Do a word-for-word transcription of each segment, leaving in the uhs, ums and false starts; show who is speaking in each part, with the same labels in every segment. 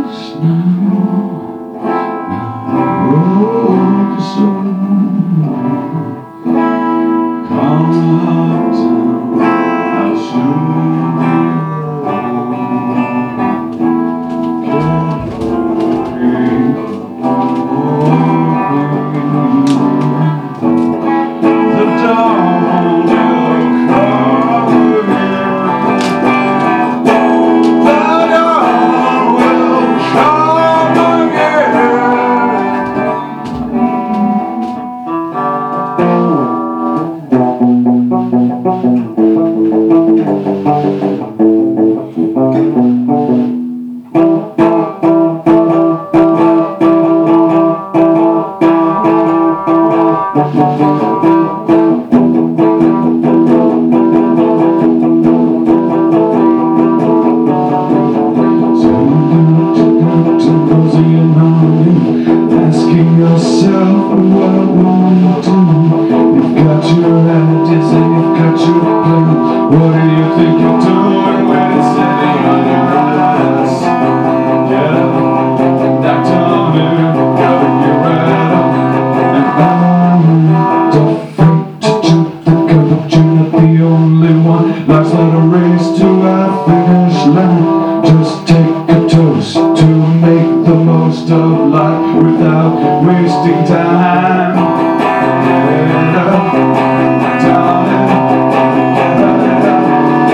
Speaker 1: Asking yourself what will you do? You've got your ideas and you've got your plan. What do you think you're doing when it's sitting on your ass? Get up, act on it, gotta get right up. And I'm not afraid to jump the gun, but you're not the only one. Life's not a race to a finish line. Just take a toast to make the most of life without wasting time. Get up, darling, get up.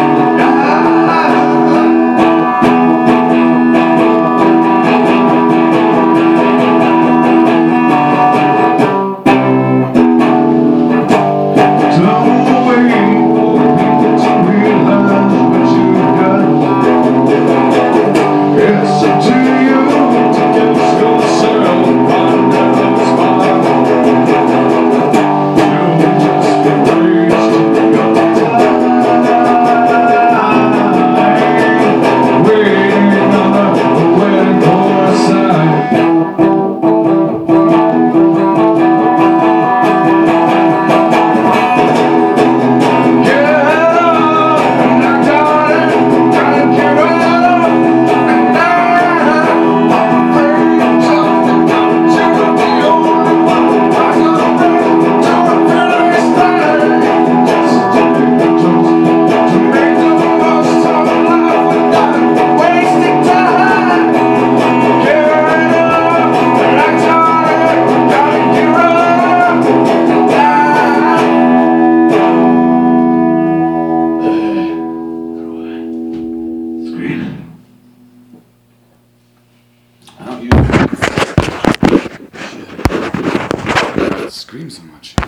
Speaker 1: Don't wait for people to realize what you got. It's up to you to get yourself under the spot. You'll just be wasting your time waiting on the wedding poolside. I don't use it. Shit. I scream so much.